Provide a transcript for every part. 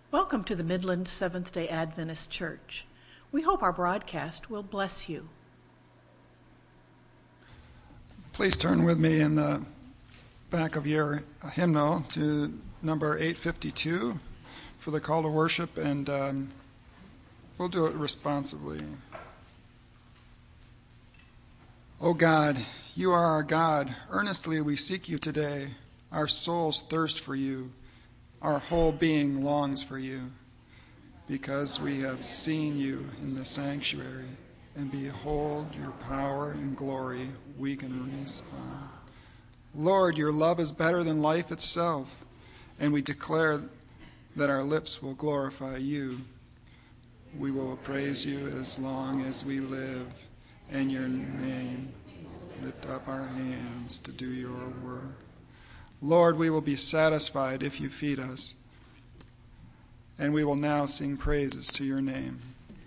Welcome to the Midland Seventh-day Adventist Church. We hope our broadcast will bless you. Please turn with me in the back of your hymnal to number 852 for the call to worship, and we'll do it responsively. O God, you are our God. Earnestly we seek you today. Our souls thirst for you. Our whole being longs for you, because we have seen you in the sanctuary, and behold your power and glory we can respond. Lord, your love is better than life itself, and we declare that our lips will glorify you. We will praise you as long as we live, and your name lift up our hands to do your work. Lord, we will be satisfied if you feed us, and we will now sing praises to your name.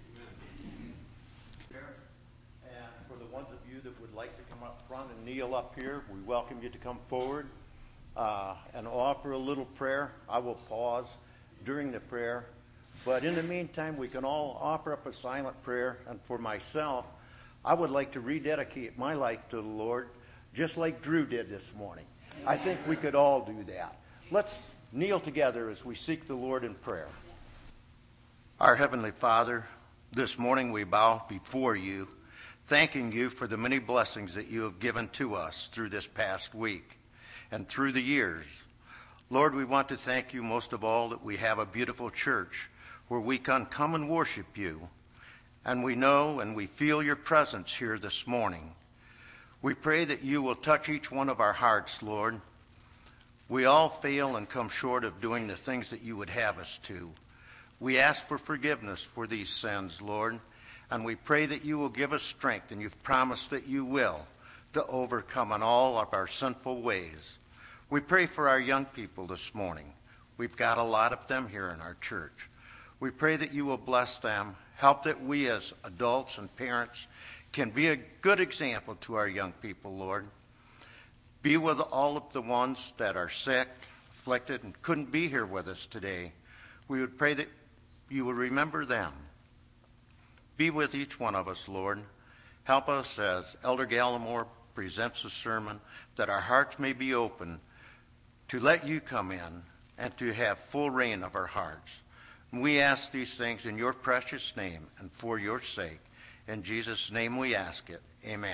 And for the ones of you that would like to come up front and kneel up here, we welcome you to come forward and offer a little prayer. I will pause during the prayer, but in the meantime, we can all offer up a silent prayer. And for myself, I would like to rededicate my life to the Lord, just like Drew did this morning. I think we could all do that. Let's kneel together as we seek the Lord in prayer. Our Heavenly Father, this morning we bow before you, thanking you for the many blessings that you have given to us through this past week and through the years. Lord, we want to thank you most of all that we have a beautiful church where we can come and worship you. And we know and we feel your presence here this morning. We pray that you will touch each one of our hearts, Lord. We all fail and come short of doing the things that you would have us to. We ask for forgiveness for these sins, Lord, and we pray that you will give us strength, and you've promised that you will, to overcome in all of our sinful ways. We pray for our young people this morning. We've got a lot of them here in our church. We pray that you will bless them, help that we as adults and parents can be a good example to our young people, Lord. Be with all of the ones that are sick, afflicted, and couldn't be here with us today. We would pray that you would remember them. Be with each one of us, Lord. Help us as Elder Gallimore presents the sermon, that our hearts may be open to let you come in and to have full reign of our hearts. And we ask these things in your precious name and for your sake. In Jesus' name we ask it. Amen.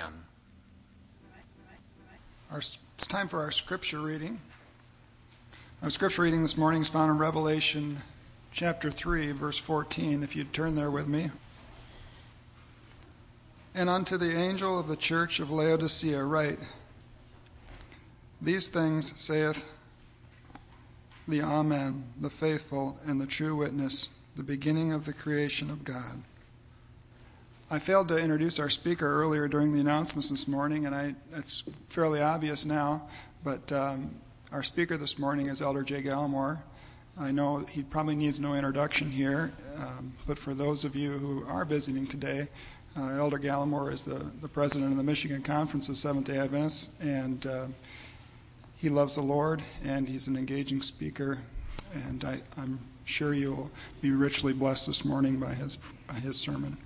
It's time for our scripture reading. Our scripture reading this morning is found in Revelation chapter 3, verse 14, if you'd turn there with me. And unto the angel of the church of Laodicea write, These things saith the Amen, the faithful and the true witness, the beginning of the creation of God. I failed to introduce our speaker earlier during the announcements this morning, and it's fairly obvious now, but our speaker this morning is Elder Jay Gallimore. I know he probably needs no introduction here, but for those of you who are visiting today, Elder Gallimore is the president of the Michigan Conference of Seventh-day Adventists, and he loves the Lord, and he's an engaging speaker, and I'm sure you'll be richly blessed this morning by his sermon.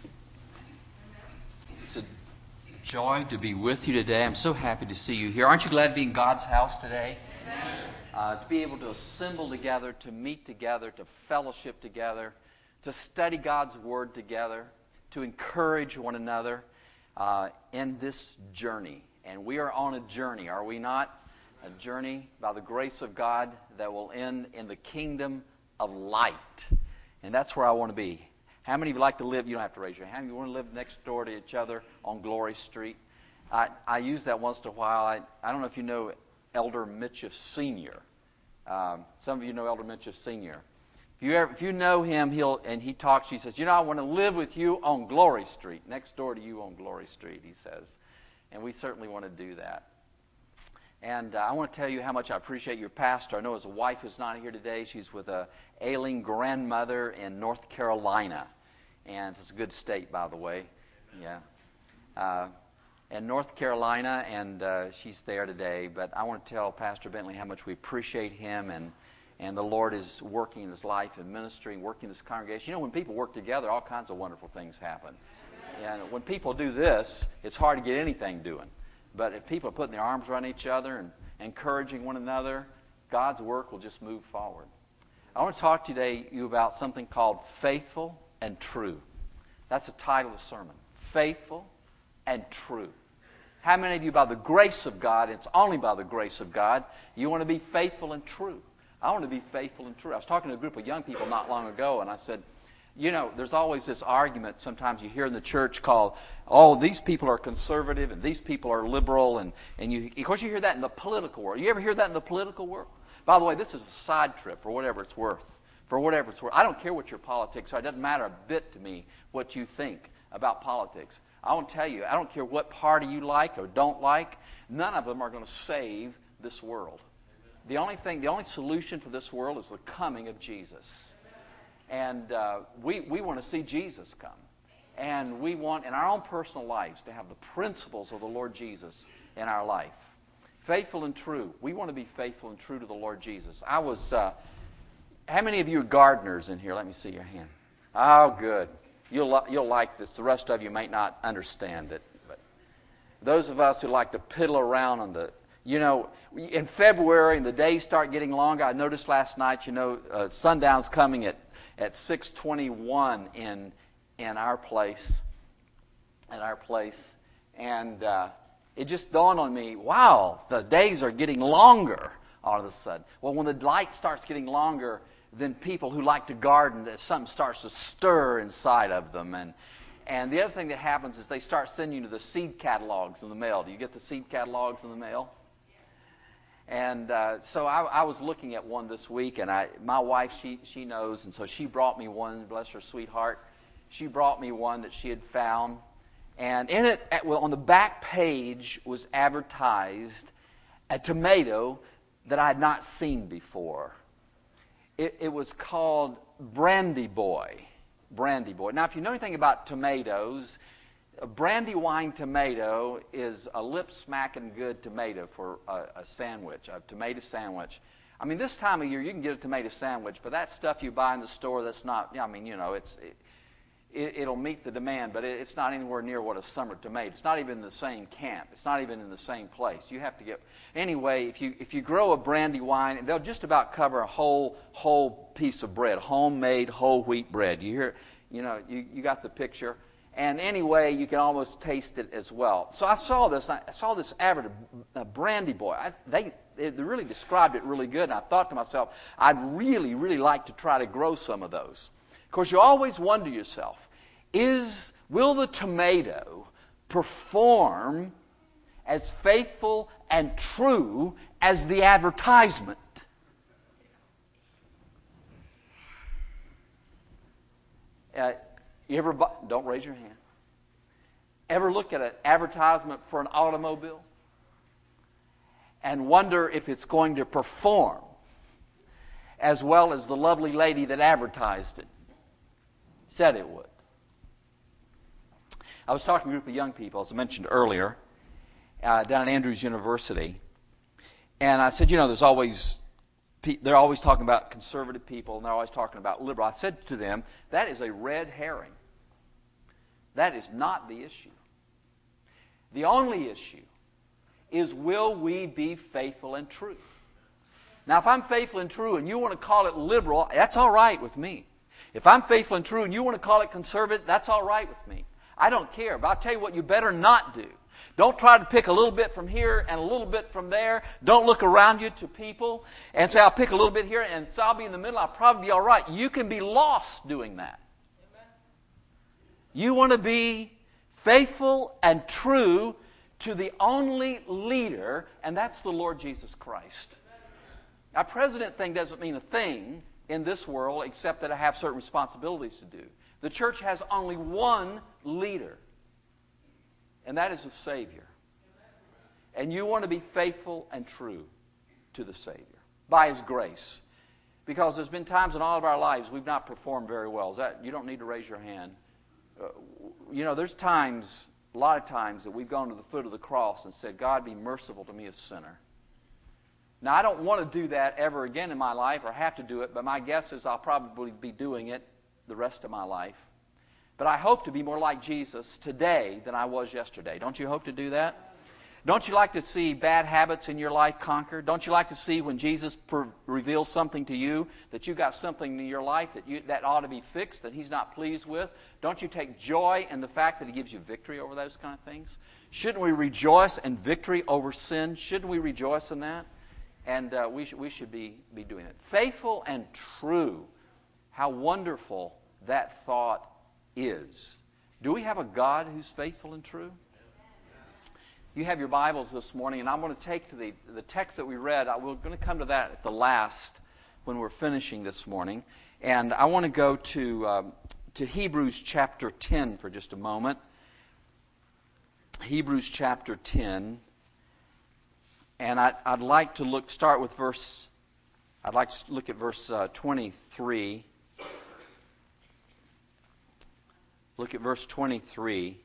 It's a joy to be with you today. I'm so happy to see you here. Aren't you glad to be in God's house today? To be able to assemble together, to meet together, to fellowship together, to study God's Word together, to encourage one another in this journey. And we are on a journey, are we not? A journey by the grace of God that will end in the kingdom of light. And that's where I want to be. How many of you like to live? You don't have to raise your hand. How many of you want to live next door to each other on Glory Street? I use that once in a while. I don't know if you know Elder Mitchell Sr. Some of you know Elder Mitchell Sr. If you know him, he talks. He says, I want to live with you on Glory Street, next door to you on Glory Street, he says. And we certainly want to do that. And I want to tell you how much I appreciate your pastor. I know his wife is not here today. She's with a ailing grandmother in North Carolina. And it's a good state, by the way. Yeah. In North Carolina, and she's there today. But I want to tell Pastor Bentley how much we appreciate him And the Lord is working in his life and ministry, working in this congregation. You know, when people work together, all kinds of wonderful things happen. And when people do this, it's hard to get anything doing. But if people are putting their arms around each other and encouraging one another, God's work will just move forward. I want to talk to you about something called faithful and true. That's the title of the sermon. Faithful and true. How many of you, by the grace of God, it's only by the grace of God, you want to be faithful and true? I want to be faithful and true. I was talking to a group of young people not long ago, and I said, you know, there's always this argument sometimes you hear in the church called, oh, these people are conservative and these people are liberal. And you, of course, you hear that in the political world. You ever hear that in the political world? By the way, this is a side trip for whatever it's worth. For whatever it's worth. I don't care what your politics are. It doesn't matter a bit to me what you think about politics. I want to tell you, I don't care what party you like or don't like. None of them are going to save this world. The only solution for this world is the coming of Jesus. And we want to see Jesus come. And we want, in our own personal lives, to have the principles of the Lord Jesus in our life. Faithful and true. We want to be faithful and true to the Lord Jesus. I was, how many of you are gardeners in here? Let me see your hand. Oh, good. You'll like this. The rest of you may not understand it. But those of us who like to piddle around on the, you know, in February and the days start getting longer. I noticed last night, you know, sundown's coming at 6:21 in our place. And it just dawned on me, wow, the days are getting longer all of a sudden. Well, when the light starts getting longer, then people who like to garden, something starts to stir inside of them. And the other thing that happens is they start sending you the seed catalogs in the mail. Do you get the seed catalogs in the mail? And so I was looking at one this week, and my wife, she knows, and so she brought me one, bless her sweetheart. She brought me one that she had found. And in it, on the back page was advertised a tomato that I had not seen before. It was called Brandy Boy. Brandy Boy. Now, if you know anything about tomatoes, a Brandywine tomato is a lip-smacking good tomato for a sandwich, a tomato sandwich. I mean, this time of year, you can get a tomato sandwich, but that stuff you buy in the store, that's not, I mean, you know, it'll meet the demand, but it's not anywhere near what a summer tomato. It's not even in the same camp. It's not even in the same place. You have to get, anyway, if you grow a Brandywine, they'll just about cover a whole piece of bread, homemade whole wheat bread. You hear, you know, you got the picture. And anyway, you can almost taste it as well. So I saw this advert, Brandy Boy. They really described it really good, and I thought to myself, I'd really, really like to try to grow some of those. Of course, you always wonder yourself, will the tomato perform as faithful and true as the advertisement? You ever, don't raise your hand, ever look at an advertisement for an automobile and wonder if it's going to perform as well as the lovely lady that advertised it said it would? I was talking to a group of young people, as I mentioned earlier, down at Andrews University, and I said, you know, they're always talking about conservative people, and they're always talking about liberal. I said to them, that is a red herring. That is not the issue. The only issue is, will we be faithful and true? Now, if I'm faithful and true and you want to call it liberal, that's all right with me. If I'm faithful and true and you want to call it conservative, that's all right with me. I don't care. But I'll tell you what you better not do. Don't try to pick a little bit from here and a little bit from there. Don't look around you to people and say, I'll pick a little bit here and so I'll be in the middle. I'll probably be all right. You can be lost doing that. You want to be faithful and true to the only leader, and that's the Lord Jesus Christ. Now, president thing doesn't mean a thing in this world except that I have certain responsibilities to do. The church has only one leader, and that is the Savior. And you want to be faithful and true to the Savior by His grace. Because there's been times in all of our lives we've not performed very well. You don't need to raise your hand. You know, there's times, a lot of times, that we've gone to the foot of the cross and said, God, be merciful to me, a sinner. Now, I don't want to do that ever again in my life or have to do it, but my guess is I'll probably be doing it the rest of my life. But I hope to be more like Jesus today than I was yesterday. Don't you hope to do that? Don't you like to see bad habits in your life conquered? Don't you like to see when Jesus reveals something to you, that you got something in your life that ought to be fixed, that He's not pleased with? Don't you take joy in the fact that He gives you victory over those kind of things? Shouldn't we rejoice in victory over sin? Shouldn't we rejoice in that? And we should be doing it. Faithful and true. How wonderful that thought is. Do we have a God who's faithful and true? You have your Bibles this morning, and I'm going to take to the text that we read. We're going to come to that at the last when we're finishing this morning. And I want to go to Hebrews chapter 10 for just a moment. Hebrews chapter 10. And I'd like to start with verse. I'd like to look at verse 23. Look at verse 23.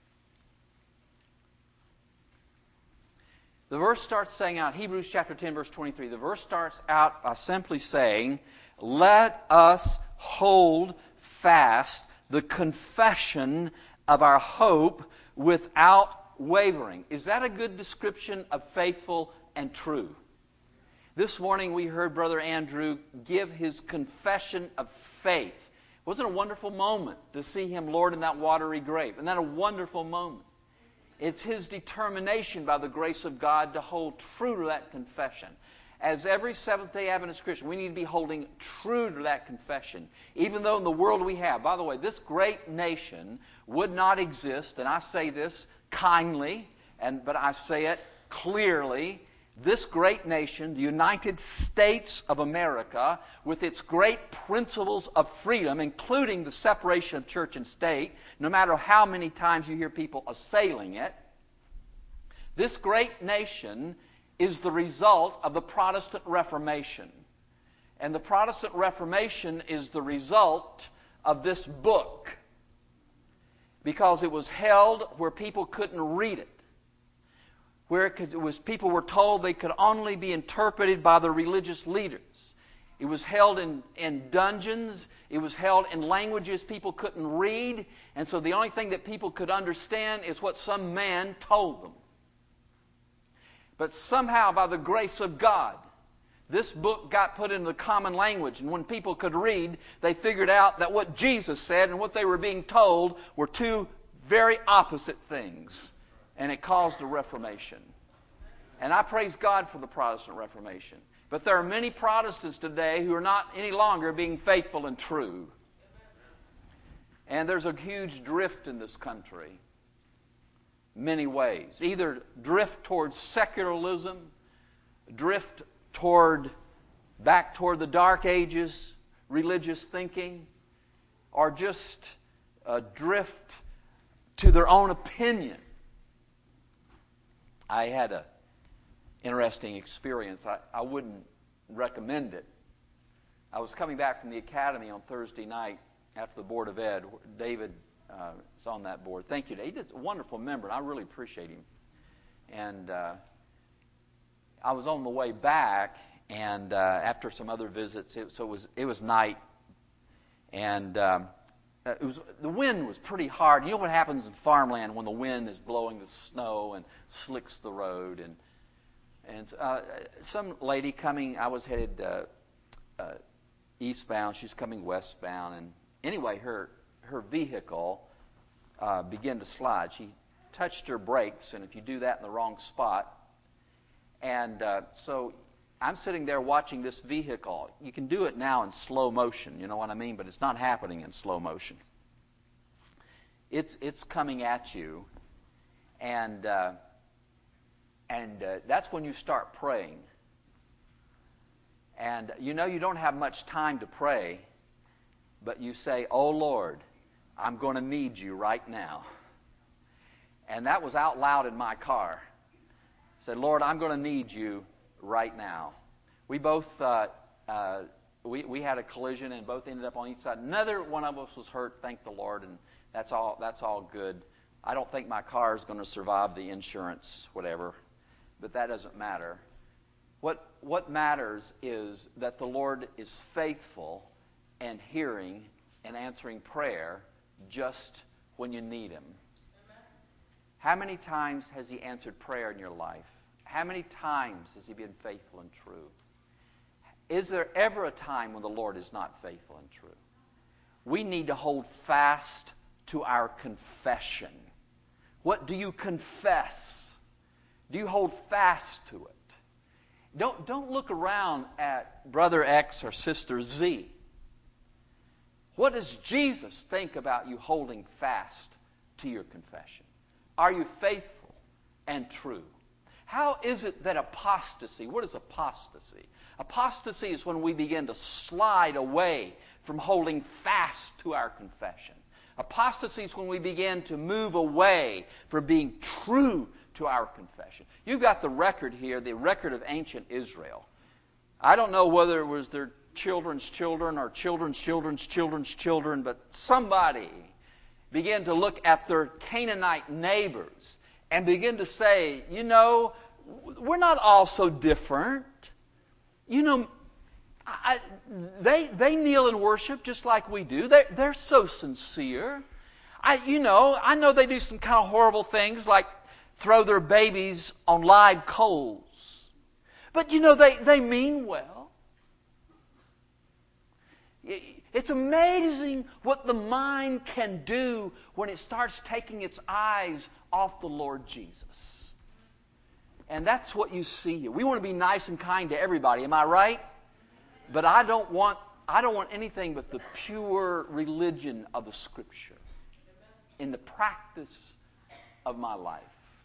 The verse starts saying out, Hebrews chapter 10, verse 23, the verse starts out by simply saying, let us hold fast the confession of our hope without wavering. Is that a good description of faithful and true? This morning we heard Brother Andrew give his confession of faith. Wasn't it a wonderful moment to see him Lord in that watery grave? Isn't that a wonderful moment? It's his determination by the grace of God to hold true to that confession. As every Seventh-day Adventist Christian, we need to be holding true to that confession. Even though in the world we have, by the way, this great nation would not exist, and I say this kindly, but I say it clearly. This great nation, the United States of America, with its great principles of freedom, including the separation of church and state, no matter how many times you hear people assailing it, this great nation is the result of the Protestant Reformation. And the Protestant Reformation is the result of this book, because it was held where people couldn't read it, where people were told they could only be interpreted by the religious leaders. It was held in dungeons. It was held in languages people couldn't read. And so the only thing that people could understand is what some man told them. But somehow, by the grace of God, this book got put into the common language. And when people could read, they figured out that what Jesus said and what they were being told were two very opposite things. And it caused a Reformation. And I praise God for the Protestant Reformation. But there are many Protestants today who are not any longer being faithful and true. And there's a huge drift in this country. Many ways. Either drift towards secularism, drift back toward the Dark Ages, religious thinking, or just drift to their own opinion. I had an interesting experience. I wouldn't recommend it. I was coming back from the academy on Thursday night after the Board of Ed. David is on that board. Thank you. He's a wonderful member, and I really appreciate him. And I was on the way back, and after some other visits, it was night, and the wind was pretty hard. You know what happens in farmland when the wind is blowing the snow and slicks the road? And some lady coming, I was headed eastbound. She's coming westbound. And anyway, her vehicle began to slide. She touched her brakes, and if you do that in the wrong spot, and so I'm sitting there watching this vehicle. You can do it now in slow motion, you know what I mean? But it's not happening in slow motion. It's coming at you, and that's when you start praying. And you know you don't have much time to pray, but you say, "Oh Lord, I'm going to need you right now." And that was out loud in my car. I said, "Lord, I'm going to need you right now." We both we had a collision and both ended up on each side. Neither one of us was hurt, thank the Lord, and that's all good. I don't think my car is going to survive the insurance, whatever, but that doesn't matter. What matters is that the Lord is faithful and hearing and answering prayer just when you need Him. How many times has He answered prayer in your life? How many times has He been faithful and true? Is there ever a time when the Lord is not faithful and true? We need to hold fast to our confession. What do you confess? Do you hold fast to it? Don't look around at Brother X or Sister Z. What does Jesus think about you holding fast to your confession? Are you faithful and true? How is it that apostasy, what is apostasy? Apostasy is when we begin to slide away from holding fast to our confession. Apostasy is when we begin to move away from being true to our confession. You've got the record here, the record of ancient Israel. I don't know whether it was their children's children or children's children's children's children, but somebody began to look at their Canaanite neighbors and begin to say, you know, we're not all so different. You know, they kneel and worship just like we do. They're so sincere. I know they do some kind of horrible things like throw their babies on live coals. But you know, they mean well. It's amazing what the mind can do when it starts taking its eyes off the Lord Jesus. And that's what you see here. We want to be nice and kind to everybody, am I right? But I don't want anything but the pure religion of the Scripture in the practice of my life.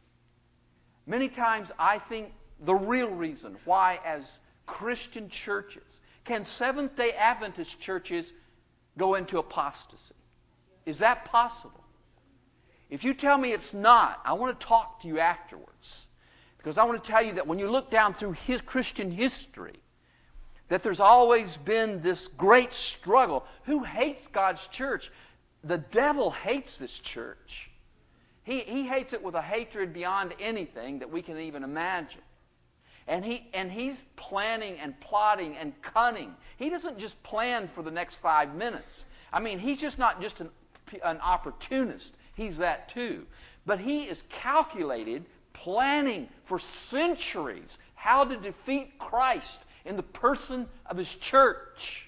Many times I think the real reason why as Christian churches can Seventh-day Adventist churches go into apostasy. Is that possible? If you tell me it's not, I want to talk to you afterwards. Because I want to tell you that when you look down through Christian history, that there's always been this great struggle. Who hates God's church? The devil hates this church. He hates it with a hatred beyond anything that we can even imagine. And he's planning and plotting and cunning. He doesn't just plan for the next 5 minutes. I mean, he's just not just an opportunist. He's that too. But he is calculated, planning for centuries how to defeat Christ in the person of His church.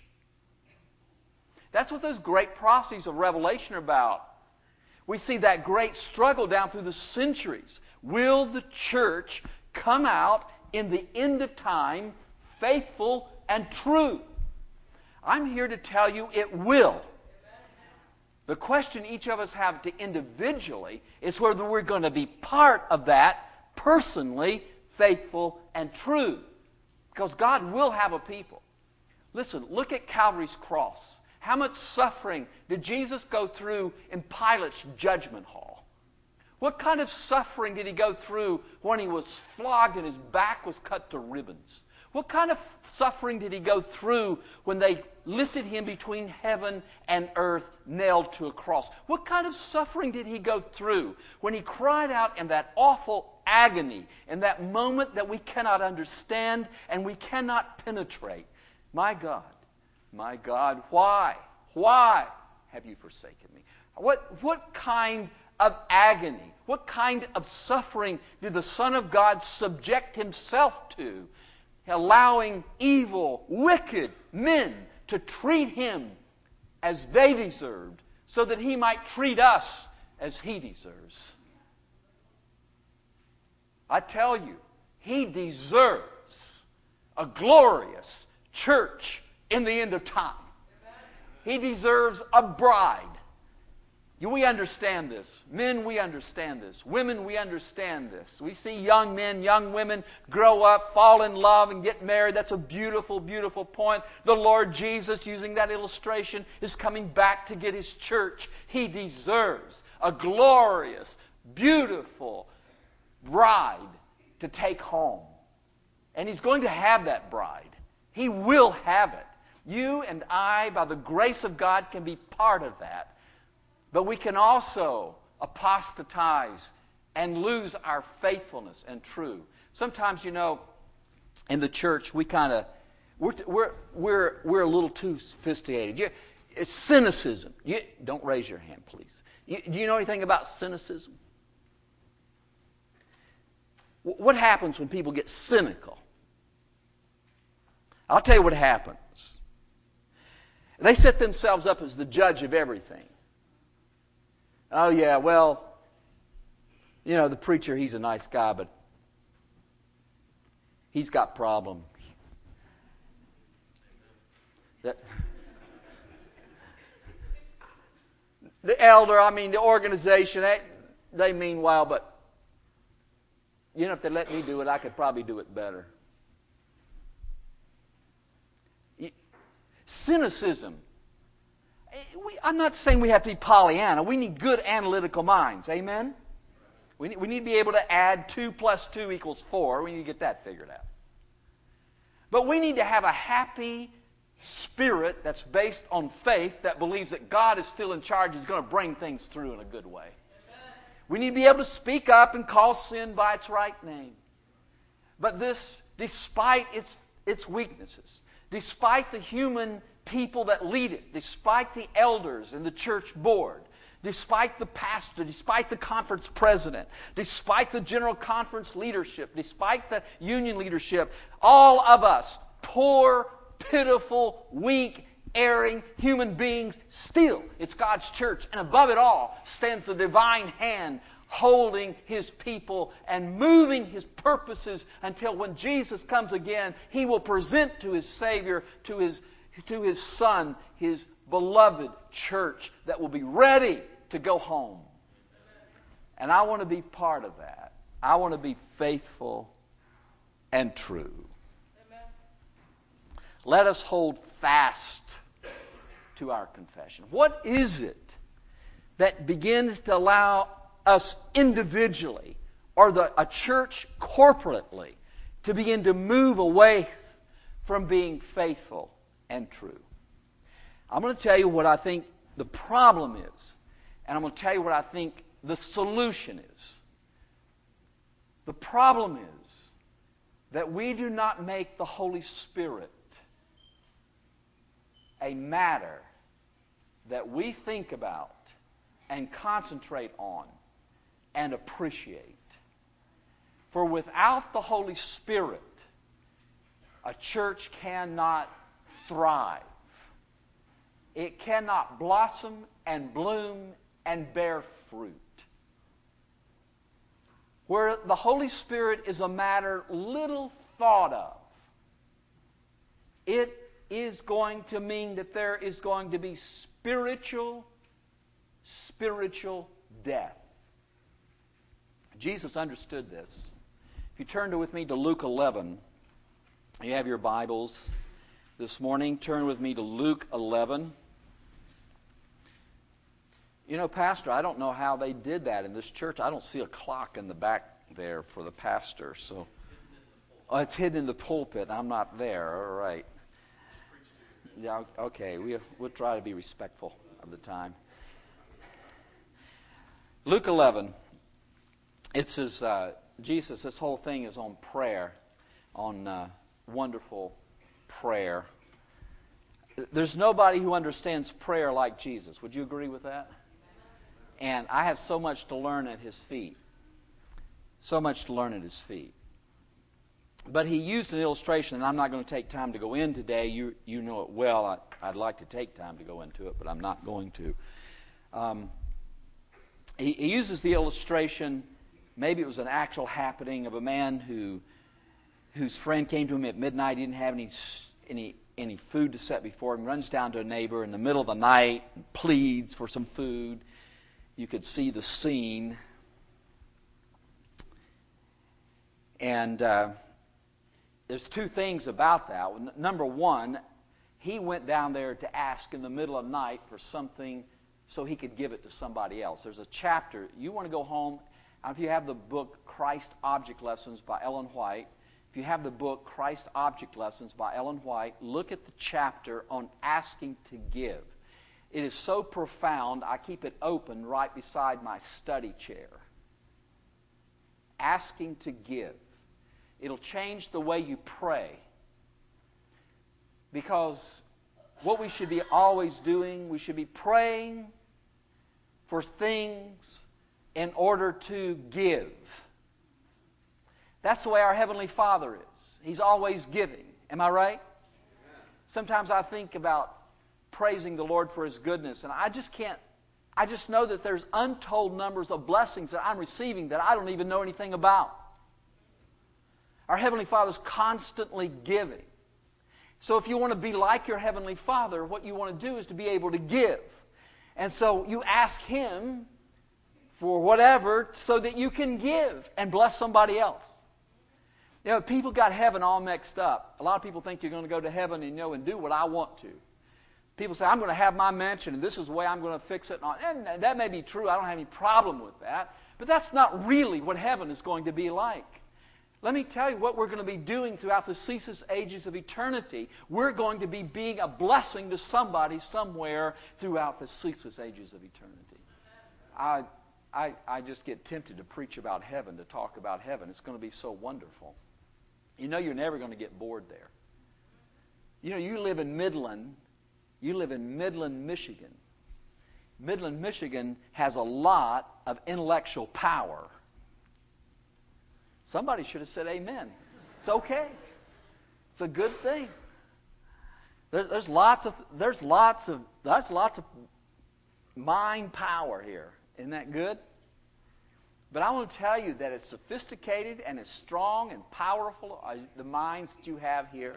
That's what those great prophecies of Revelation are about. We see that great struggle down through the centuries. Will the church come out in the end of time faithful and true? I'm here to tell you it will. The question each of us have to individually is whether we're going to be part of that personally faithful and true. Because God will have a people. Listen, look at Calvary's cross. How much suffering did Jesus go through in Pilate's judgment hall? What kind of suffering did He go through when He was flogged and His back was cut to ribbons? What kind of suffering did He go through when they lifted Him between heaven and earth, nailed to a cross? What kind of suffering did He go through when He cried out in that awful agony, in that moment that we cannot understand and we cannot penetrate? My God, why have you forsaken me? What kind of agony, what kind of suffering did the Son of God subject Himself to, allowing evil, wicked men to treat Him as they deserved, so that He might treat us as He deserves? I tell you, He deserves a glorious church in the end of time. He deserves a bride. We understand this. Men, we understand this. Women, we understand this. We see young men, young women grow up, fall in love, and get married. That's a beautiful, beautiful point. The Lord Jesus, using that illustration, is coming back to get His church. He deserves a glorious, beautiful bride to take home. And He's going to have that bride. He will have it. You and I, by the grace of God, can be part of that. But we can also apostatize and lose our faithfulness and true. Sometimes, in the church, we're a little too sophisticated. It's cynicism. Don't raise your hand, please. Do you know anything about cynicism? What happens when people get cynical? I'll tell you what happens. They set themselves up as the judge of everything. Oh, yeah, well, the preacher, he's a nice guy, but he's got problems. The elder, the organization, they mean well, but if they let me do it, I could probably do it better. Cynicism. I'm not saying we have to be Pollyanna. We need good analytical minds. Amen? We need to be able to add 2 + 2 = 4. We need to get that figured out. But we need to have a happy spirit that's based on faith, that believes that God is still in charge, is going to bring things through in a good way. We need to be able to speak up and call sin by its right name. But this, despite its weaknesses, despite the human people that lead it, despite the elders and the church board, despite the pastor, despite the conference president, despite the general conference leadership, despite the union leadership, all of us, poor, pitiful, weak, erring human beings, still, it's God's church. And above it all stands the divine hand holding His people and moving His purposes until when Jesus comes again, He will present to His Savior, to His Son, His beloved church that will be ready to go home. And I want to be part of that. I want to be faithful and true. Amen. Let us hold fast to our confession. What is it that begins to allow us individually or a church corporately to begin to move away from being faithful and true? I'm going to tell you what I think the problem is, and I'm going to tell you what I think the solution is. The problem is that we do not make the Holy Spirit a matter that we think about and concentrate on and appreciate. For without the Holy Spirit, a church cannot thrive. It cannot blossom and bloom and bear fruit. Where the Holy Spirit is a matter little thought of, it is going to mean that there is going to be spiritual death. Jesus understood this. If you turn with me to Luke 11, you have your Bibles this morning. Turn with me to Luke 11. Pastor, I don't know how they did that in this church. I don't see a clock in the back there for the pastor. So, it's hidden in the pulpit. I'm not there. All right. Yeah. Okay. We'll try to be respectful of the time. Luke 11. It says Jesus. This whole thing is on prayer, on wonderful prayer. There's nobody who understands prayer like Jesus. Would you agree with that? And I have so much to learn at His feet. So much to learn at His feet. But He used an illustration, and I'm not going to take time to go in today. You know it well. I'd like to take time to go into it, but I'm not going to. He uses the illustration, maybe it was an actual happening, of a man whose friend came to him at midnight. He didn't have any food to set before him. Runs down to a neighbor in the middle of the night, and pleads for some food. You could see the scene. And there's two things about that. Number one, he went down there to ask in the middle of the night for something so he could give it to somebody else. There's a chapter. You want to go home, if you have the book Christ Object Lessons by Ellen White, if you have the book Christ Object Lessons by Ellen White, look at the chapter on asking to give. It is so profound, I keep it open right beside my study chair. Asking to give. It'll change the way you pray. Because what we should be always doing, we should be praying for things in order to give. That's the way our Heavenly Father is. He's always giving. Am I right? Sometimes I think about praising the Lord for His goodness, and I just know that there's untold numbers of blessings that I'm receiving that I don't even know anything about. Our Heavenly Father's constantly giving. So if you want to be like your Heavenly Father, what you want to do is to be able to give. And so you ask Him for whatever so that you can give and bless somebody else. You know, people got heaven all mixed up. A lot of people think you're going to go to heaven and do what I want to. People say, I'm going to have my mansion, and this is the way I'm going to fix it. And that may be true. I don't have any problem with that. But that's not really what heaven is going to be like. Let me tell you what we're going to be doing throughout the ceaseless ages of eternity. We're going to be being a blessing to somebody somewhere throughout the ceaseless ages of eternity. I just get tempted to preach about heaven, to talk about heaven. It's going to be so wonderful. You know you're never going to get bored there. You know, you live in Midland. You live in Midland, Michigan. Midland, Michigan has a lot of intellectual power. Somebody should have said amen. It's okay. It's a good thing. There's lots of mind power here. Isn't that good? But I want to tell you that as sophisticated and as strong and powerful as the minds that you have here,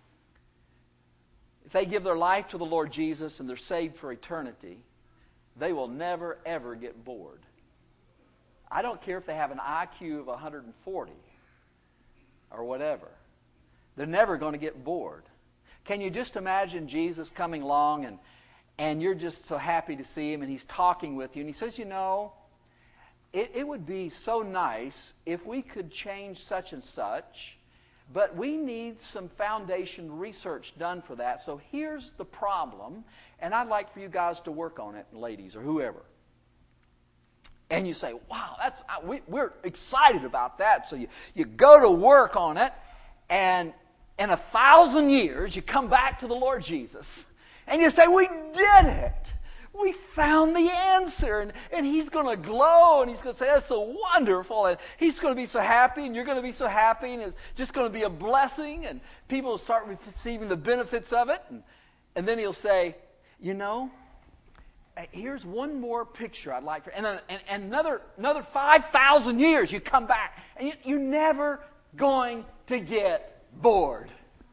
if they give their life to the Lord Jesus and they're saved for eternity, they will never, ever get bored. I don't care if they have an IQ of 140 or whatever. They're never going to get bored. Can you just imagine Jesus coming along and you're just so happy to see Him and He's talking with you and He says, you know, it would be so nice if we could change such and such, but we need some foundation research done for that. So here's the problem, and I'd like for you guys to work on it, ladies or whoever. And you say, wow, we're excited about that. So you go to work on it, and in 1,000 years, you come back to the Lord Jesus, and you say, we did it. We found the answer. And He's going to glow, and He's going to say, that's so wonderful. And He's going to be so happy, and you're going to be so happy, and it's just going to be a blessing, and people will start receiving the benefits of it. And then He'll say, you know, here's one more picture I'd like for, and another 5,000 years you come back, and you're never going to get bored.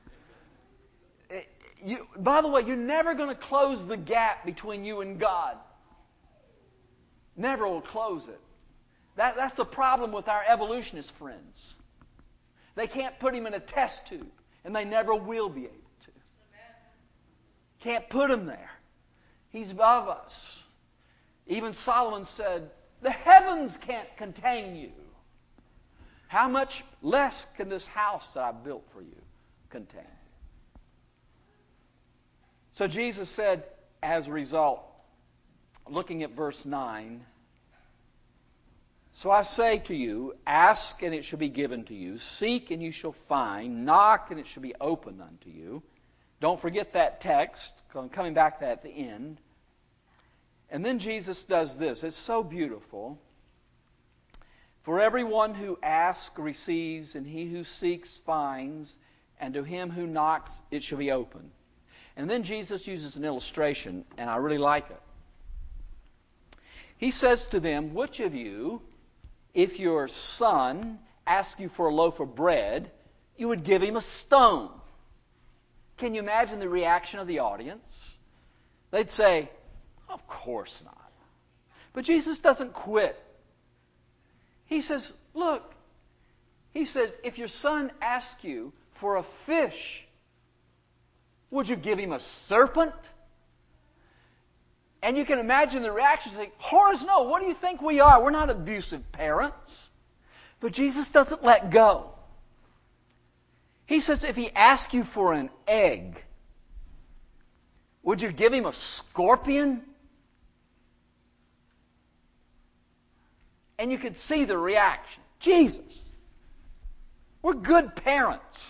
By the way, you're never going to close the gap between you and God. Never will close it. That's the problem with our evolutionist friends. They can't put Him in a test tube, and they never will be able to. Can't put Him there. He's above us. Even Solomon said, the heavens can't contain you. How much less can this house that I built for you contain you? So Jesus said, as a result, looking at verse 9, so I say to you, ask and it shall be given to you, seek and you shall find, knock and it shall be opened unto you. Don't forget that text, I'm coming back to that at the end. And then Jesus does this. It's so beautiful. For everyone who asks receives, and he who seeks finds, and to him who knocks it shall be opened. And then Jesus uses an illustration, and I really like it. He says to them, which of you, if your son asks you for a loaf of bread, you would give him a stone? Can you imagine the reaction of the audience? They'd say, of course not. But Jesus doesn't quit. He says, look, he says, if your son asks you for a fish, would you give him a serpent? And you can imagine the reaction. You think, Horace, no, what do you think we are? We're not abusive parents. But Jesus doesn't let go. He says, if he asks you for an egg, would you give him a scorpion? And you could see the reaction. Jesus, We're good parents.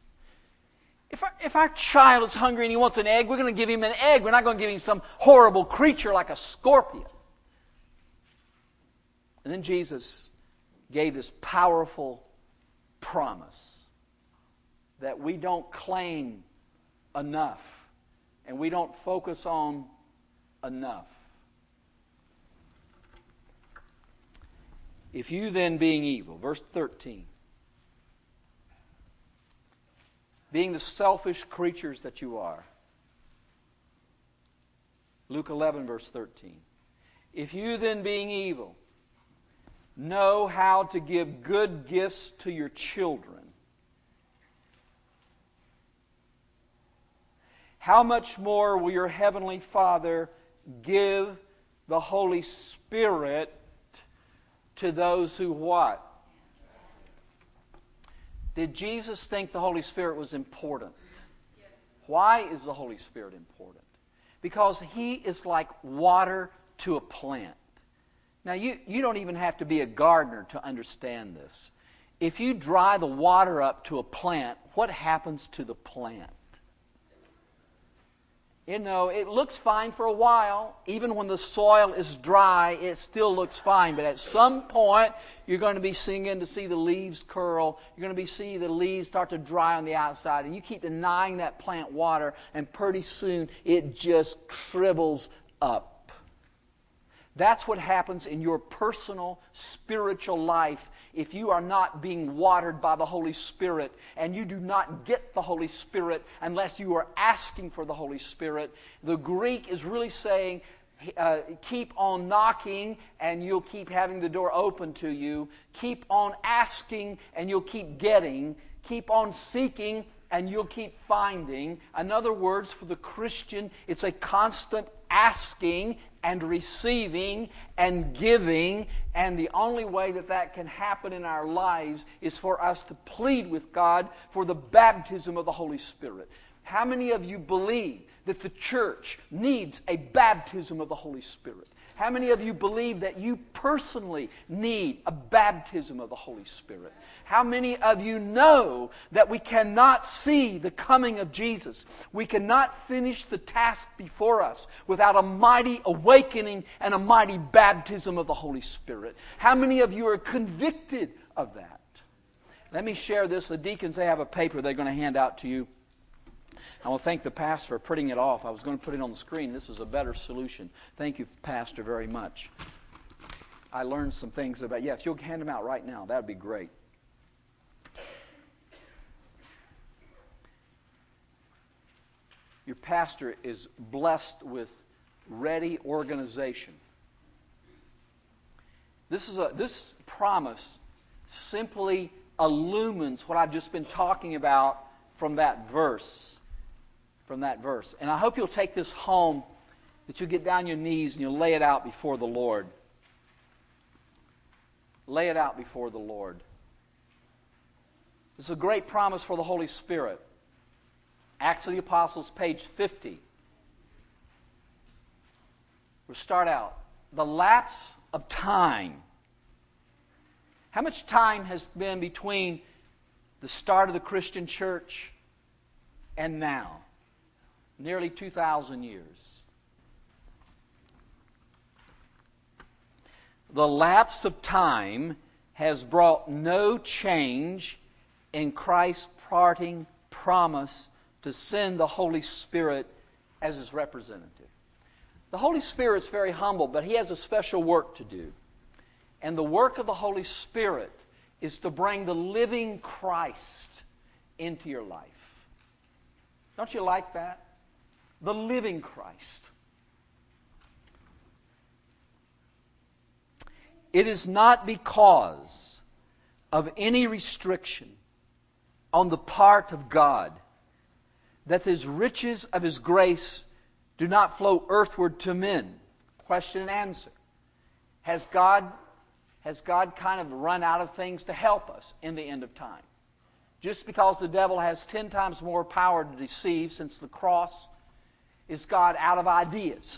If our child is hungry and he wants an egg, we're going to give him an egg. We're not going to give him some horrible creature like a scorpion. And then Jesus gave this powerful promise that we don't claim enough and we don't focus on enough. If you then, being evil, verse 13, being the selfish creatures that you are, Luke 11, verse 13, if you then, being evil, know how to give good gifts to your children, how much more will your heavenly Father give the Holy Spirit to those who what? Did Jesus think the Holy Spirit was important? Why is the Holy Spirit important? Because He is like water to a plant. Now, you don't even have to be a gardener to understand this. If you dry the water up to a plant, what happens to the plant? You know, it looks fine for a while. Even when the soil is dry, it still looks fine. But at some point, you're going to be seeing to see the leaves curl. You're going to be seeing the leaves start to dry on the outside. And you keep denying that plant water, and pretty soon it just shrivels up. That's what happens in your personal spiritual life if you are not being watered by the Holy Spirit, and you do not get the Holy Spirit unless you are asking for the Holy Spirit. The Greek is really saying, keep on knocking and you'll keep having the door open to you. Keep on asking and you'll keep getting. Keep on seeking and you'll keep finding. In other words, for the Christian, it's a constant asking and receiving and giving, and the only way that that can happen in our lives is for us to plead with God for the baptism of the Holy Spirit. How many of you believe that the church needs a baptism of the Holy Spirit? How many of you believe that you personally need a baptism of the Holy Spirit? How many of you know that we cannot see the coming of Jesus? We cannot finish the task before us without a mighty awakening and a mighty baptism of the Holy Spirit. How many of you are convicted of that? Let me share this. The deacons, they have a paper they're going to hand out to you. I want to thank the pastor for printing it off. I was going to put it on the screen. This was a better solution. Thank you, Pastor, very much. I learned some things about... Yeah, if you'll hand them out right now, that would be great. Your pastor is blessed with ready organization. This promise simply illumines what I've just been talking about from that verse. And I hope you'll take this home, that you'll get down on your knees and you'll lay it out before the Lord. Lay it out before the Lord. This is a great promise for the Holy Spirit. Acts of the Apostles, page 50. We'll start out. The lapse of time. How much time has been between the start of the Christian church and now? Nearly 2,000 years. The lapse of time has brought no change in Christ's parting promise to send the Holy Spirit as His representative. The Holy Spirit's very humble, but He has a special work to do. And the work of the Holy Spirit is to bring the living Christ into your life. Don't you like that? The living Christ. It is not because of any restriction on the part of God that His riches of His grace do not flow earthward to men. Question and answer. Has God kind of run out of things to help us in the end of time? Just because the devil has 10 times more power to deceive since the cross, is God out of ideas?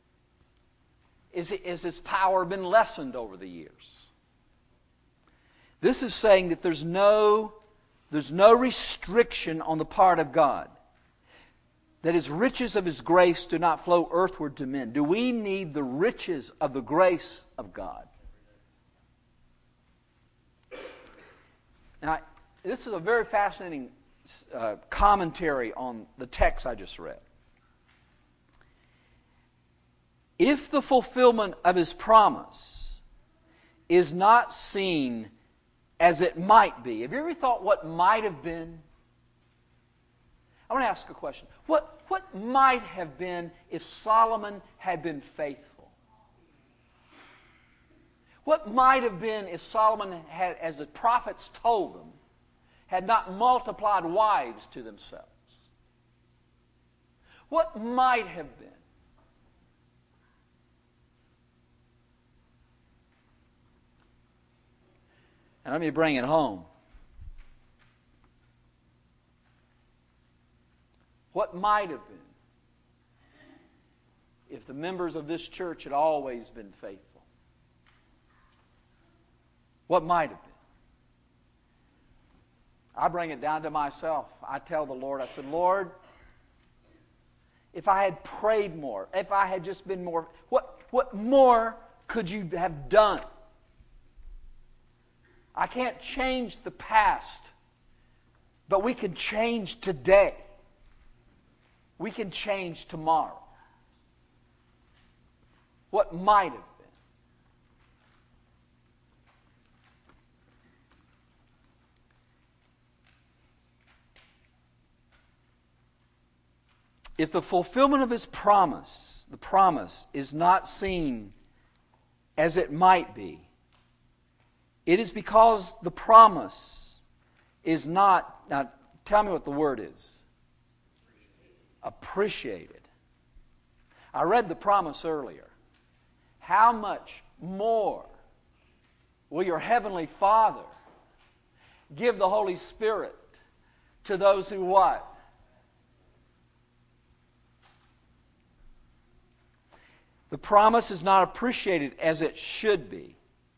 Is His power been lessened over the years? This is saying that there's no restriction on the part of God. That His riches of His grace do not flow earthward to men. Do we need the riches of the grace of God? Now, this is a very fascinating commentary on the text I just read. If the fulfillment of His promise is not seen as it might be, have you ever thought what might have been? I want to ask a question. What might have been if Solomon had been faithful? What might have been if Solomon had, as the prophets told them, had not multiplied wives to themselves? What might have been? And let me bring it home. What might have been if the members of this church had always been faithful? What might have been? I bring it down to myself. I tell the Lord, I said, Lord, if I had prayed more, if I had just been more, what more could you have done? I can't change the past, but we can change today. We can change tomorrow. What might have been. If the fulfillment of His promise, the promise, is not seen as it might be, it is because the promise is not, now tell me what the word is. Appreciated. I read the promise earlier. How much more will your Heavenly Father give the Holy Spirit to those who what? The promise is not appreciated as it should be.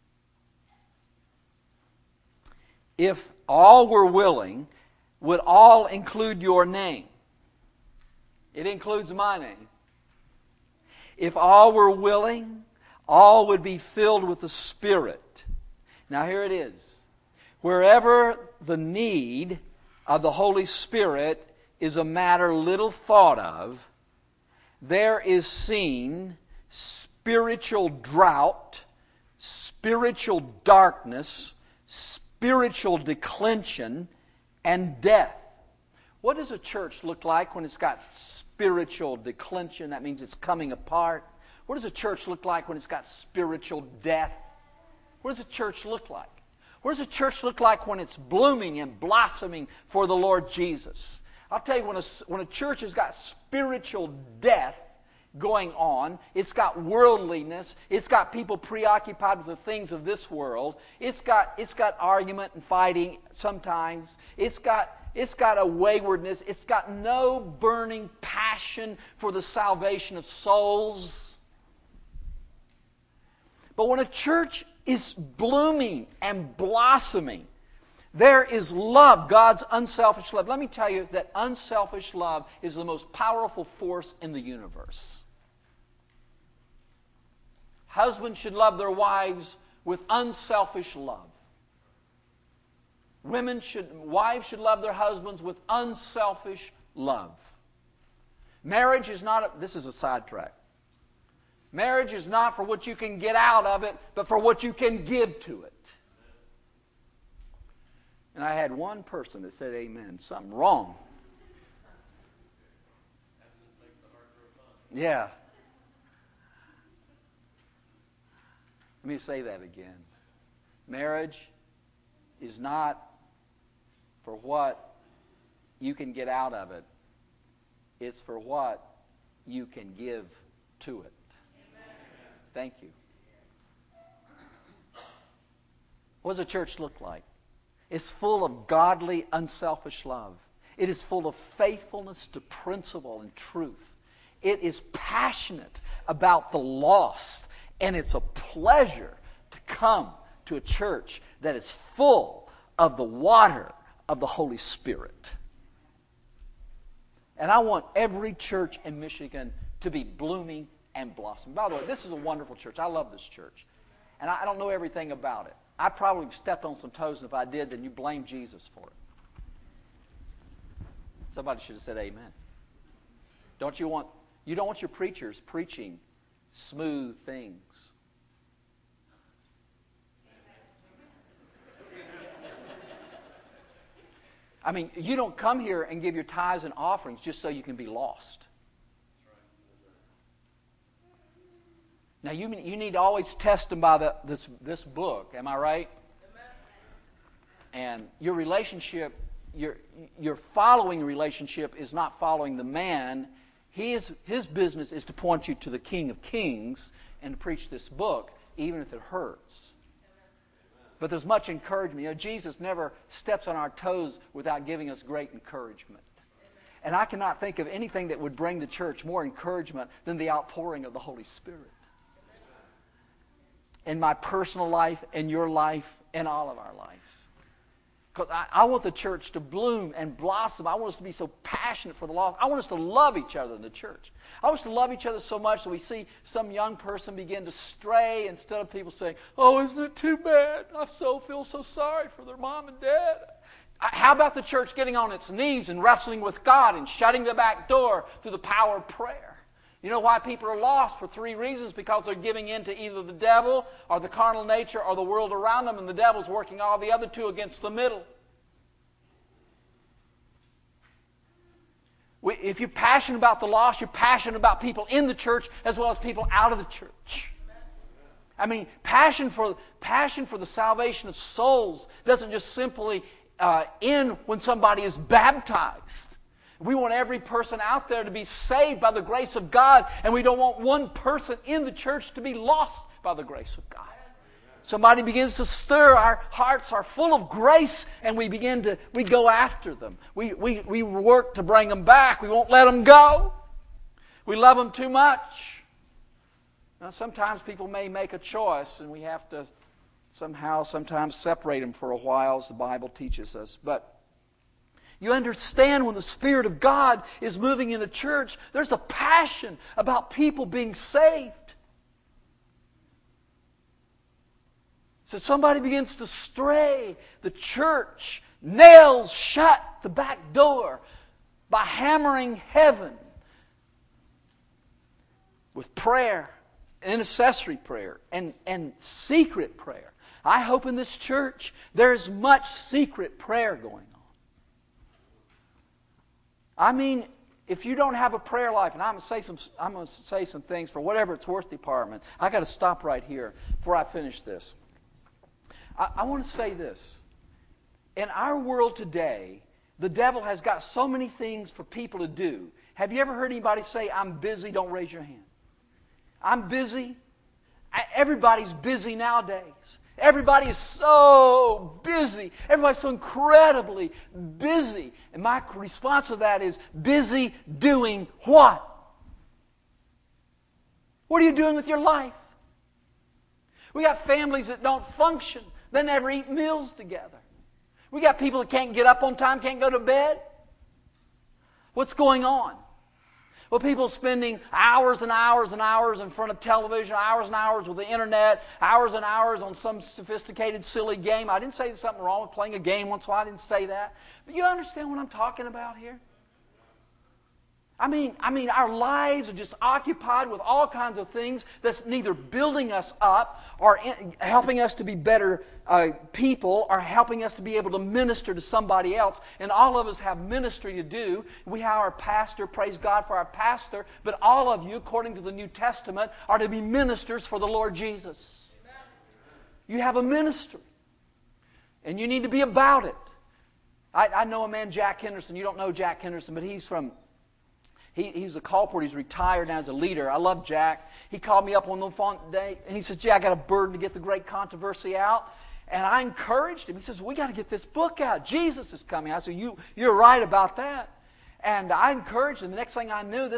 If all were willing, would all include your name? It includes my name. If all were willing, all would be filled with the Spirit. Now here it is. Wherever the need of the Holy Spirit is a matter little thought of, there is seen spiritual drought, spiritual darkness, spiritual declension, and death. What does a church look like when it's got spiritual declension? That means it's coming apart. What does a church look like when it's got spiritual death? What does a church look like? What does a church look like when it's blooming and blossoming for the Lord Jesus? I'll tell you, when a church has got spiritual death going on, it's got worldliness, it's got people preoccupied with the things of this world, it's got argument and fighting sometimes, it's got a waywardness, it's got no burning passion for the salvation of souls. But when a church is blooming and blossoming, there is love, God's unselfish love. Let me tell you that unselfish love is the most powerful force in the universe. Husbands should love their wives with unselfish love. Wives should love their husbands with unselfish love. Marriage is not, this is a sidetrack. Marriage is not for what you can get out of it, but for what you can give to it. And I had one person that said amen. Something wrong. Yeah. Let me say that again. Marriage is not for what you can get out of it. It's for what you can give to it. Thank you. What does a church look like? It's full of godly, unselfish love. It is full of faithfulness to principle and truth. It is passionate about the lost, and it's a pleasure to come to a church that is full of the water of the Holy Spirit. And I want every church in Michigan to be blooming and blossoming. By the way, this is a wonderful church. I love this church. And I don't know everything about it. I probably stepped on some toes, and if I did, then you blame Jesus for it. Somebody should have said amen. You don't want your preachers preaching smooth things. I mean, you don't come here and give your tithes and offerings just so you can be lost. Now, you need to always test them by this book. Am I right? And your relationship, your following relationship is not following the man. His business is to point you to the King of Kings and to preach this book, even if it hurts. But there's much encouragement. Jesus never steps on our toes without giving us great encouragement. And I cannot think of anything that would bring the church more encouragement than the outpouring of the Holy Spirit. In my personal life, in your life, in all of our lives. Because I want the church to bloom and blossom. I want us to be so passionate for the lost. I want us to love each other in the church. I want us to love each other so much that we see some young person begin to stray instead of people saying, "Oh, isn't it too bad? I feel so sorry for their mom and dad." How about the church getting on its knees and wrestling with God and shutting the back door through the power of prayer? You know why people are lost? For 3 reasons. Because they're giving in to either the devil or the carnal nature or the world around them, and the devil's working all the other two against the middle. If you're passionate about the lost, you're passionate about people in the church as well as people out of the church. I mean, passion for the salvation of souls doesn't just simply end when somebody is baptized. We want every person out there to be saved by the grace of God, and we don't want one person in the church to be lost by the grace of God. Somebody begins to stir, our hearts are full of grace, and we go after them. We work to bring them back. We won't let them go. We love them too much. Now, sometimes people may make a choice, and we have to sometimes separate them for a while, as the Bible teaches us. But you understand when the Spirit of God is moving in the church, there's a passion about people being saved. So somebody begins to stray, the church nails shut the back door by hammering heaven with prayer, intercessory prayer, and secret prayer. I hope in this church there's much secret prayer going on. I mean, if you don't have a prayer life, and I'm going to say some things for whatever it's worth department. I got to stop right here before I finish this. I want to say this. In our world today, the devil has got so many things for people to do. Have you ever heard anybody say, "I'm busy"? Don't raise your hand. I'm busy. Everybody's busy nowadays. Everybody is so busy. Everybody's so incredibly busy. And my response to that is, busy doing what? What are you doing with your life? We got families that don't function. They never eat meals together. We got people that can't get up on time, can't go to bed. What's going on? Well, people spending hours and hours and hours in front of television, hours and hours with the internet, hours and hours on some sophisticated, silly game. I didn't say there's something wrong with playing a game once in a while. I didn't say that. But you understand what I'm talking about here? I mean, our lives are just occupied with all kinds of things that's neither building us up or helping us to be better people or helping us to be able to minister to somebody else. And all of us have ministry to do. We have our pastor, praise God for our pastor, but all of you, according to the New Testament, are to be ministers for the Lord Jesus. Amen. You have a ministry, and you need to be about it. I know a man, Jack Henderson. You don't know Jack Henderson, but he's a culprit. He's retired now as a leader. I love Jack. He called me up on the phone today, and he says, "Jay, I got a burden to get the great controversy out." And I encouraged him. He says, "We got to get this book out. Jesus is coming." I said, "You're right about that." And I encouraged him. The next thing I knew,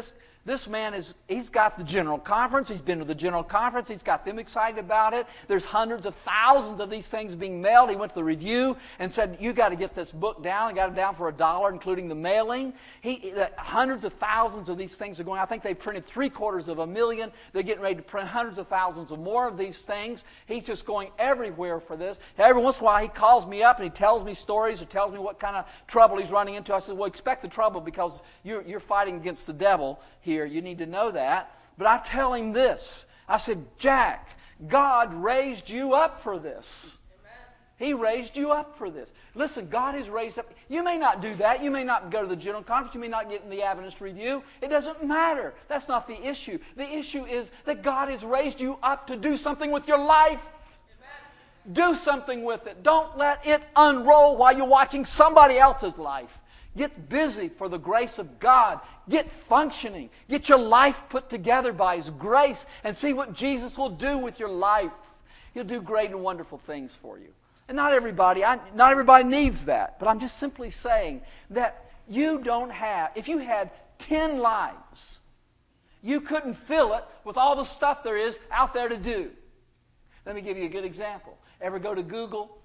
This man he's got the general conference. He's been to the general conference. He's got them excited about it. There's hundreds of thousands of these things being mailed. He went to the review and said, you got to get this book down. He got it down for $1, including the mailing. Hundreds of thousands of these things are going. I think they printed 750,000. They're getting ready to print hundreds of thousands of more of these things. He's just going everywhere for this. Every once in a while he calls me up and he tells me stories or tells me what kind of trouble he's running into. I said, well, expect the trouble because you're fighting against the devil here. You need to know that. But I tell him this. I said, Jack, God raised you up for this. Amen. He raised you up for this. Listen, God has raised up. You may not do that. You may not go to the general conference. You may not get in the Adventist Review. It doesn't matter. That's not the issue. The issue is that God has raised you up to do something with your life. Amen. Do something with it. Don't let it unroll while you're watching somebody else's life. Get busy for the grace of God. Get functioning. Get your life put together by His grace and see what Jesus will do with your life. He'll do great and wonderful things for you. And not everybody needs that. But I'm just simply saying that you don't have, if you had 10 lives, you couldn't fill it with all the stuff there is out there to do. Let me give you a good example. Ever go to Google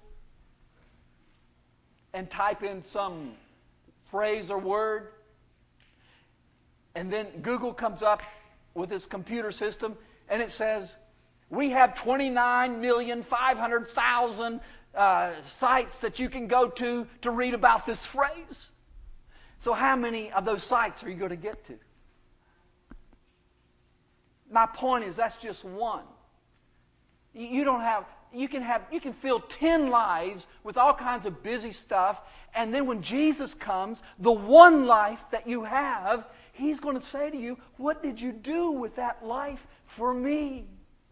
and type in some phrase or word, and then Google comes up with its computer system and it says, we have 29,500,000 sites that you can go to read about this phrase. So how many of those sites are you going to get to? My point is that's just one. You can fill 10 lives with all kinds of busy stuff, and then when Jesus comes, the one life that you have, He's going to say to you, what did you do with that life for me?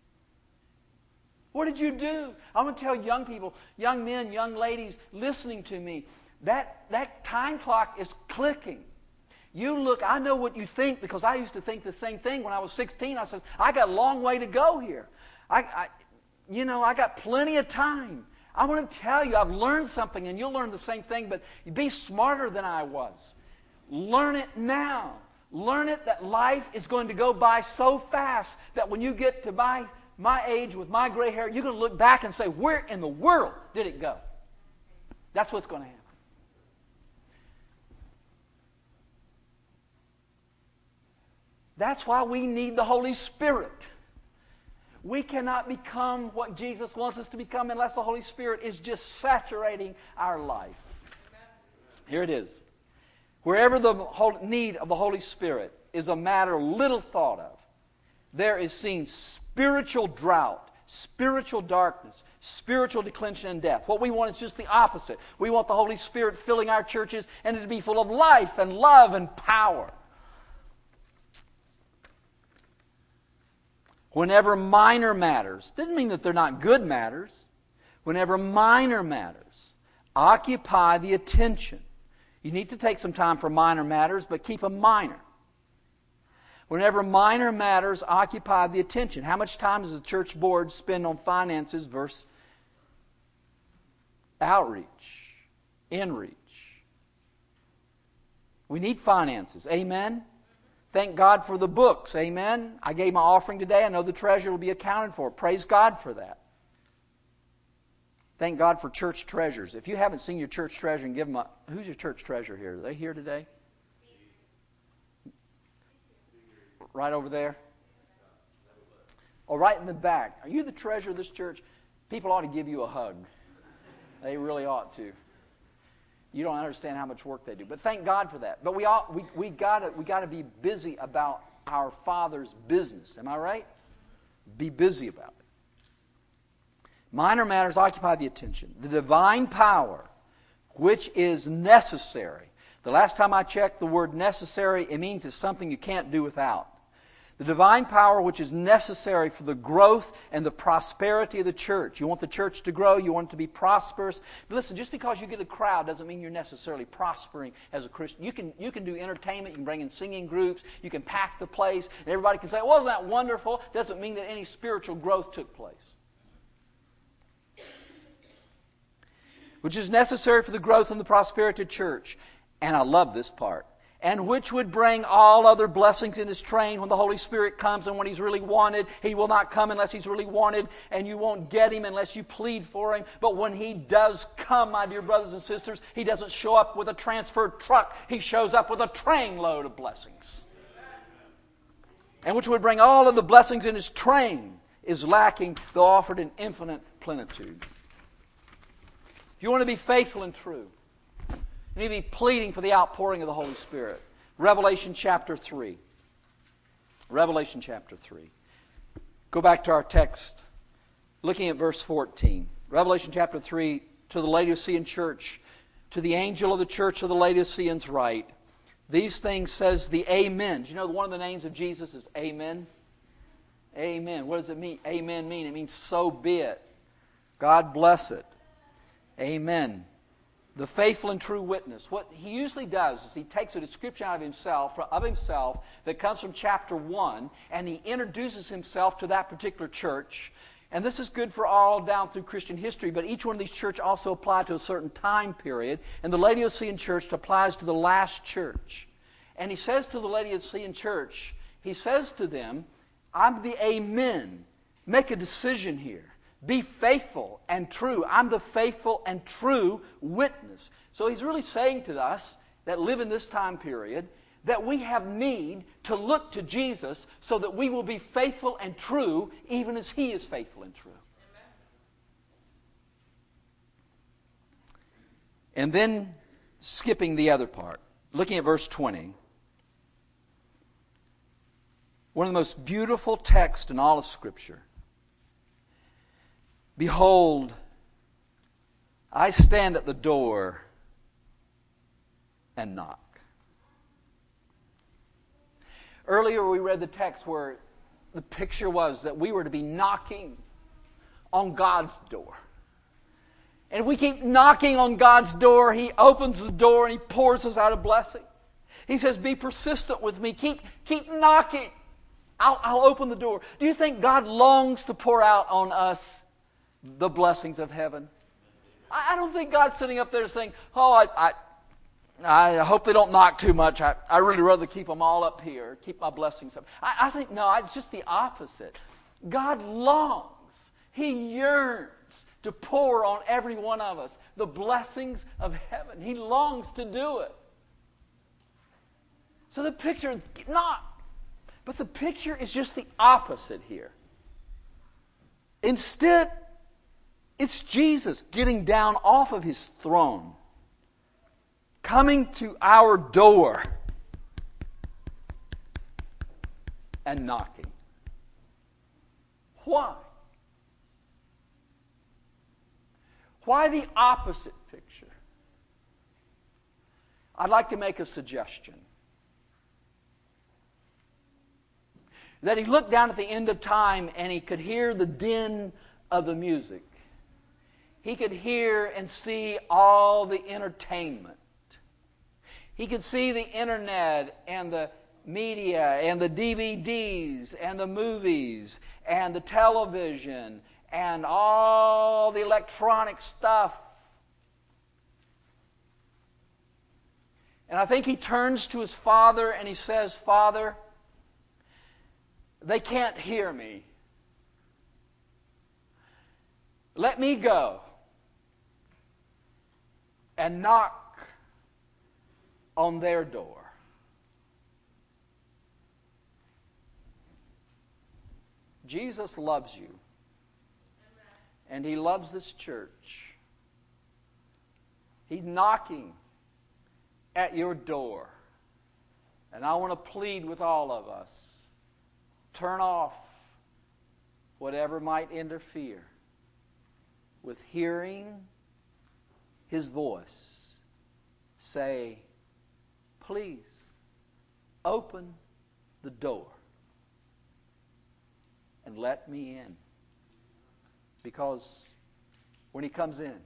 What did you do? I'm going to tell young people, young men, young ladies listening to me, that time clock is clicking. You look, I know what you think because I used to think the same thing when I was 16. I said, I got a long way to go here. I got plenty of time. I want to tell you, I've learned something, and you'll learn the same thing, but be smarter than I was. Learn it now. Learn it that life is going to go by so fast that when you get to my age with my gray hair, you're going to look back and say, where in the world did it go? That's what's going to happen. That's why we need the Holy Spirit. We cannot become what Jesus wants us to become unless the Holy Spirit is just saturating our life. Here it is. Wherever the need of the Holy Spirit is a matter little thought of, there is seen spiritual drought, spiritual darkness, spiritual declension and death. What we want is just the opposite. We want the Holy Spirit filling our churches and it to be full of life and love and power. Whenever minor matters, doesn't mean that they're not good matters. Whenever minor matters occupy the attention. You need to take some time for minor matters, but keep them minor. Whenever minor matters occupy the attention. How much time does the church board spend on finances versus outreach, inreach? We need finances. Amen? Thank God for the books. Amen? I gave my offering today. I know the treasure will be accounted for. Praise God for that. Thank God for church treasures. If you haven't seen your church treasure, and give them a... Who's your church treasure here? Are they here today? Right over there? Oh, right in the back. Are you the treasurer of this church? People ought to give you a hug. They really ought to. You don't understand how much work they do. But thank God for that. But we got to be busy about our Father's business. Am I right? Be busy about it. Minor matters occupy the attention. The divine power, which is necessary. The last time I checked the word necessary, it means it's something you can't do without. The divine power which is necessary for the growth and the prosperity of the church. You want the church to grow, you want it to be prosperous. But listen, just because you get a crowd doesn't mean you're necessarily prospering as a Christian. You can do entertainment, you can bring in singing groups, you can pack the place, and everybody can say, well, isn't that wonderful? Doesn't mean that any spiritual growth took place. Which is necessary for the growth and the prosperity of the church. And I love this part. and which would bring all other blessings in His train when the Holy Spirit comes and when He's really wanted. He will not come unless He's really wanted, and you won't get Him unless you plead for Him. But when He does come, my dear brothers and sisters, He doesn't show up with a transferred truck. He shows up with a trainload of blessings. And which would bring all of the blessings in His train is lacking, though offered in infinite plenitude. If you want to be faithful and true, you need to be pleading for the outpouring of the Holy Spirit. Revelation chapter 3. Revelation chapter 3. Go back to our text, looking at verse 14. Revelation chapter 3, to the Laodicean church, to the angel of the church of the Laodiceans write, these things says the Amen. Do you know one of the names of Jesus is Amen? Amen. What does it mean? Amen mean? It means so be it. God bless it. Amen. The faithful and true witness. What he usually does is he takes a description out of himself that comes from chapter 1, and he introduces himself to that particular church. And this is good for all down through Christian history, but each one of these churches also apply to a certain time period. And the Laodicean church applies to the last church. And he says to the Laodicean church, he says to them, I'm the Amen. Make a decision here. Be faithful and true. I'm the faithful and true witness. So he's really saying to us that live in this time period that we have need to look to Jesus so that we will be faithful and true even as He is faithful and true. Amen. And then skipping the other part, looking at verse 20. One of the most beautiful texts in all of Scripture. Behold, I stand at the door and knock. Earlier we read the text where the picture was that we were to be knocking on God's door. And if we keep knocking on God's door, He opens the door and He pours us out a blessing. He says, be persistent with me. Keep knocking. I'll open the door. Do you think God longs to pour out on us the blessings of heaven? I don't think God's sitting up there saying, I hope they don't knock too much. I really rather keep them all up here, keep my blessings up. I think, no, it's just the opposite. God longs, He yearns to pour on every one of us the blessings of heaven. He longs to do it. So the picture, but the picture is just the opposite here. Instead, it's Jesus getting down off of His throne, coming to our door and knocking. Why? Why the opposite picture? I'd like to make a suggestion. That He looked down at the end of time and He could hear the din of the music. He could hear and see all the entertainment. He could see the internet and the media and the DVDs and the movies and the television and all the electronic stuff. And I think He turns to His Father and He says, Father, they can't hear me. Let me go and knock on their door. Jesus loves you. And He loves this church. He's knocking at your door. And I want to plead with all of us. Turn off whatever might interfere with hearing His voice. Say, please, open the door and let me in. Because when He comes in,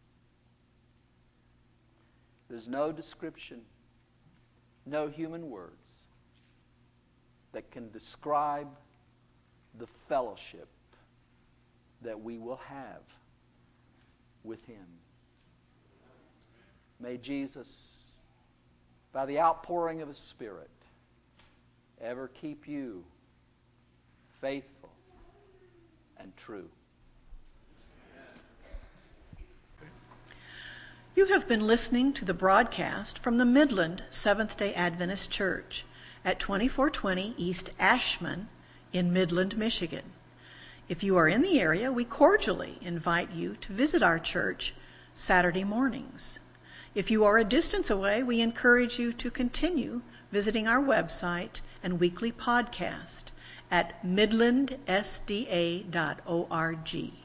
there's no description, no human words that can describe the fellowship that we will have with Him. May Jesus by the outpouring of His Spirit, ever keep you faithful and true. You have been listening to the broadcast from the Midland Seventh-day Adventist Church at 2420 East Ashman in Midland, Michigan. If you are in the area, we cordially invite you to visit our church Saturday mornings. If you are a distance away, we encourage you to continue visiting our website and weekly podcast at midlandsda.org.